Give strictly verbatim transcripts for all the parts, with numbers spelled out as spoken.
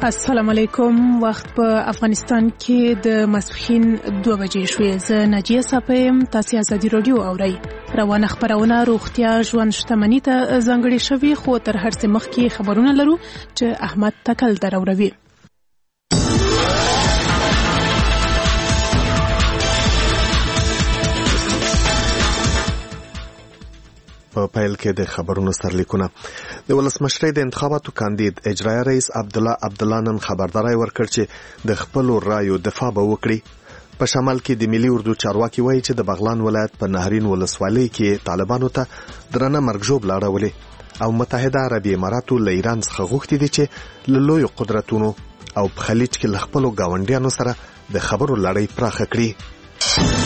السلام علیکم. وخت په افغانستان کې د ماسپښین دوه بجې شوې. زه ناجیه صاحب تاسو ازادي رادیو اورئ. روانه خبرونه روغتیا ژوند شتمنۍ ته ځانګړې شوي، خو تر هر څه مخکې خبرونه لرو چې احمد تکل دروروي. په پیل کې د خبرونو سرلیکونه. د ولسمشرۍ د انتخاباتو کاندید اجرایي رئیس عبدالله عبدالله نن خبرداري ورکړ چې د خپل رایو دفاع به وکړي. په شمال کې د ملي اردو چارواکي وایي چې د بغلان ولایت په نهرین ولسوالۍ کې طالبانو ته درنه مرګ ژوبله اړولې او متحده عربي اماراتو له ایران څخه غوښتي دي چې له لویو قدرتونو او په خلیج کې له خپلو ګاونډیانو سره د خبرو لړۍ پراخه کړي.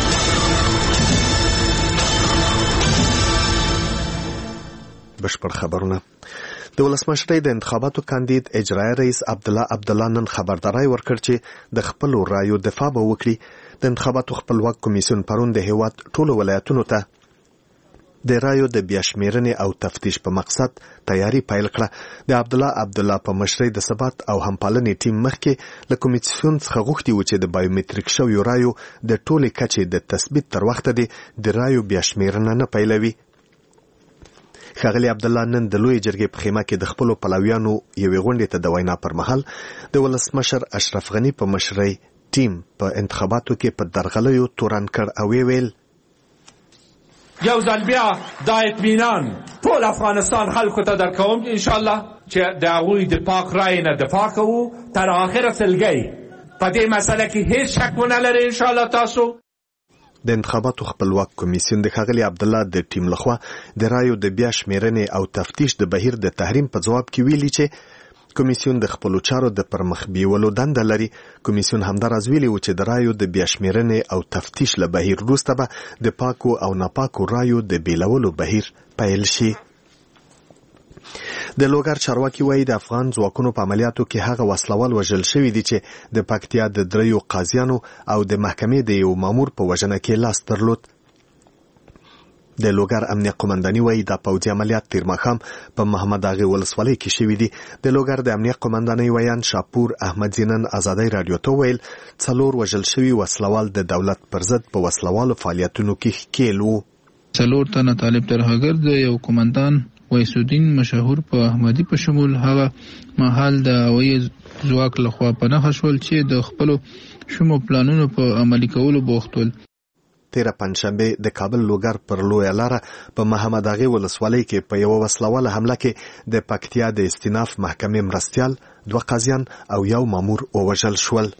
بشپړ خبرونه. د ولسمشرۍ د انتخاباتو کاندید اجرایي رئیس عبدالله عبدالله نن خبرداري ورکړ چې د خپل رایو دفاع به وکړي. د انتخاباتو خپلواک کمیسیون پرون د هیواد ټولو ولایتونو ته د رایو د بیاشمیرنې او تفتیش په مقصد تیاری پیل کړه. د عبدالله عبدالله په مشرۍ د ثبات او همپالنې ټیم مخکې له کمیسیون څخه غوښتي و چې د بایومټریک شویو رایو د ټولې کچې د تثبیت تر وخته د رایو بیاشمیرنه نه پیلوي. ښاغلي عبدالله نن د لوی جرګې په خیمه کې د خپلو پلویانو یوې غونډې ته د وینا پر مهال د ولسمشر اشرف غني په مشرۍ ټیم په انتخاباتو کې په درغلیو تورن کړ او ویې ویل یو ځل بیا دا اطمینان ټول افغانستان خلکو ته درکوم انشاءالله چې د هغوی د پاک رای نه دفاع کوو تر آخره سلګۍ. په دې مسله کې هیڅ شک ونه لرئ انشاءالله تاسو. د انتخاباتو خپلواک کمیسیون د ښاغلي عبدالله د ټیم لخوا د رایو د بیا شمیرنې او تفتیش د بهیر د تحریم په ځواب کې ویلي چې کمیسیون د خپلو چارو د پرمخ بیولو دنده لري. کمیسیون همداراز ویلي و چې د رایو د بیا شمیرنې او تفتیش له بهیر وروسته به د پاکو او ناپاکو رایو د بیلولو بهیر پیل شي. د لوګر چارواکي وایي د افغان ځواکونو په عملیاتو کې هغه وسلوال وژل شوي دي چې د پکتیا د دریو قاضیانو او د محکمې د یو مامور په وژنه کې لاس درلود. د لوګر امنیه قومنداني وایي دا پوځي عملیات تیر ماښام په محمد اغې ولسوالۍ کې شوي دي. د لوګر د امنیه قومندانۍ ویان شاپور احمد زینن ازادۍ رادیو ته ویل څلور وژل شوي وسلوال د دولت پر ضد په وسلوالو فعالیتونو کې ښکېل وو. څلور تنه طالب ترهګر د یو قومندان ویسودین مشهور په احمدی په شمول هغه مهال د هوایي ځواک لخوا په نښه شول چې د خپلو شومو پلانونو په عملي کولو بوخت ول. تیره پنجشنبه د کابل لوګر پر لویه لاره په محمد اغې ولسوالۍ کې په یوه وسلواله حمله کې د پکتیا د استیناف محکمې مرستیال دوه قاضیان او یو مامور ووژل شول.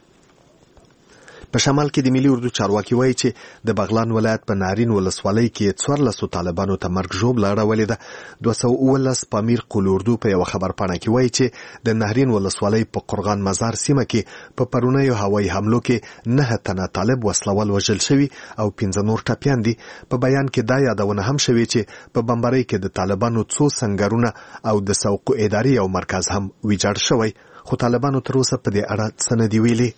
په شمال کې د ملي اردو چارواکي وایي چې د بغلان ولایت په نهرین ولسوالۍ کې څوارلسو طالبانو ته مرګ ژوبله اړولې ده. دوه سوه اوولس پامیر قول اردو په یوه خبرپاڼه کې وایي چې د نهرین ولسوالۍ په قرغان مزار سیمه کې په پرونیو هوایي حملو کې نهه تنه طالب وسلوال وژل شوي او پنځه نور ټپیان دي. په بیان کې دا یادونه هم شوې چې په بمبارۍ کې د طالبانو څو سنګرونه او د سوق اداري یو مرکز هم ویجاړ شوی، خو طالبانو تر اوسه په دې اړه څه نه دي ویلي.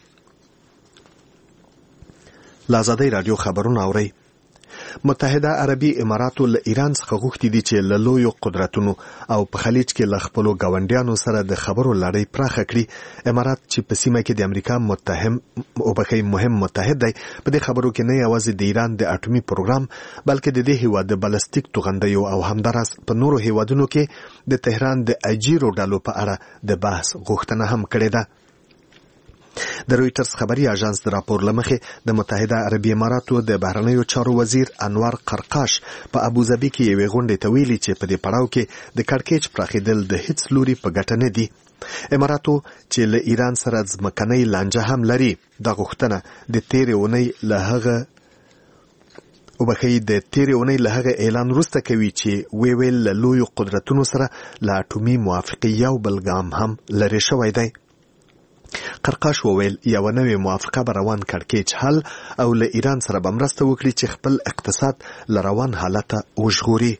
لازادۍ رادیو خبرونه اورئ. متحده عربي اماراتو له ایران څخه غوښتي دي چې له لویو قدرتونو او په خلیج کې له خپلو ګاونډیانو سره د خبرو لړۍ پراخه کړي. امارات چې په سیمه کې د امریکا متهم او بخې مهم متحد دی، په دې خبرو کې نه یوازې د ایران د اټومي پروګرام بلکې د دې هیواد د بالستیک توغندیو او همداراز په نورو هیوادونو کې د تهران د اجیرو ډلو په اړه د بحث غوښتنه هم کړې ده. د رویټرز خبري اژانس د راپور لمخې د متحده عربي اماراتو د بهرنیو چارو وزیر انوار قرقاش په ابوظبي کې یوې غونډې ته ویلي چې په دې پړاو کې د کړکېچ پراخېدل د هیڅ لوري په ګټه نه دي. اماراتو چې له ایران سره ځمکنۍ لانجه هم لري، دا غوښتنه د تیرې اونۍ له هغه او بخې د تیرې اونۍ له هغه اعلان وروسته کوي چې وی ویل له لویو قدرتونو سره له اټومي موافقې یو بل ګام هم لرې شوی دی. قرقاش وویل یوه نوې موافقه به روان کړکېچ حل او له ایران سره به مرسته وکړي چې خپل اقتصاد له روان حالته وژغوري.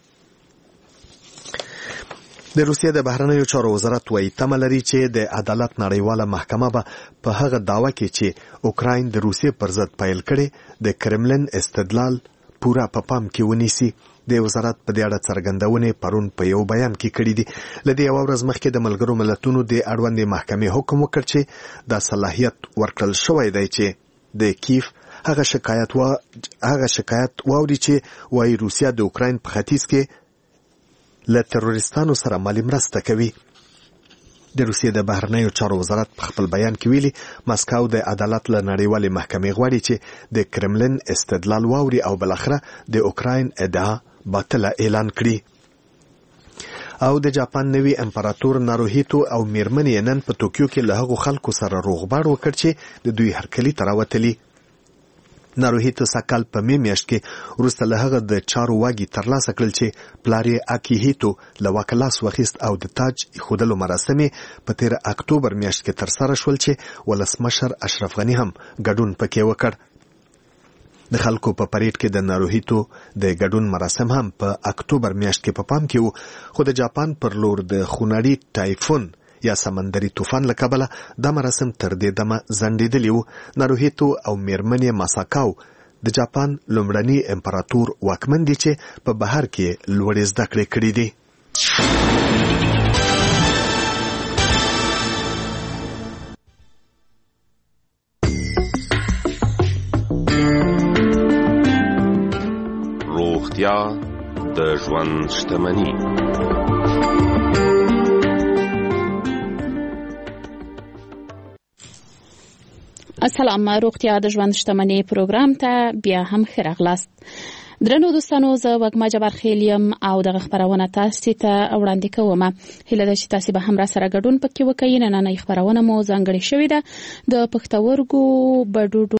د روسیې د بهرنیو چارو وزارت وایي تمه لري چې د عدالت نړیواله محکمه به په هغه دعوه کې چې اوکراین د روسیې پر ضد پیل کړي د کرملن استدلال پورا په پام کې ونیسي. د وزارت په دې اړه څرګندونې پرون په یو بیان کې کړې دي. لدې یو ورځ مخکې د ملګرو ملتونو د اړوندې محکمې حکم وکړ چې دا صلاحیت ورکړل شوی دی چې د کیف هغه شکایت وا هغه شکایت واوري چې وايي روسیا د اوکراین په ختیځ کې له تروریستانو سره مالي مرسته کوي. د روسیې د بهرنیو چارو وزارت په خپل بیان کې ویلي مسکو د عدالت له نړیوالې محکمې غواړي چې د کرملین استدلال واوري او بلخره د اوکراین ادعا باطله اعلان کړي. او د جاپان نوي امپراتور ناروهیتو او میرمنې نن په توکیو کې له هغو خلکو سره روغبړ وکړ چې د دوی هرکلي ته راوتلي. ناروهیتو سکال په می میاشت کې وروسته له هغه د چارو واګي ترلاسه کړل چې پلار یې اکیهیتو له واکه لاس واخیست او د تاج ایښودلو مراسم په تېره اکتوبر میاشت کې ترسره شول چې ولسمشر اشرف غني هم ګډون پکې وکړ. د خلکو په پریډ کې د ناروهیتو د ګډون مراسم هم په اکتوبر میاشت کې په پام کې وو، خو د جاپان پر لور د خونړي ټایفون یا سمندري طوفان له کبله دا مراسم تر دې دمه ځنډېدلي وو. ناروهیتو او میرمنې ماساکاو د جاپان لومړني امپراتور واکمن دي چې په بهر کې لوړې زده کړې کړې دي. روغتیا د ژوند شتمني. السلام، روغتیا د ژوند شتمني پروګرام ته بیا هم ښه راغلاست. درنو دوستانو، زه وږمه جبار خیل یم او دغه خپرونه تاسو ته وړاندې کوم. هیله ده چې تاسو به هم را سره ګډون پکې وکړئ. نننۍ خپرونه مو ځانګړې شوې ده د پښتورګو بډوډو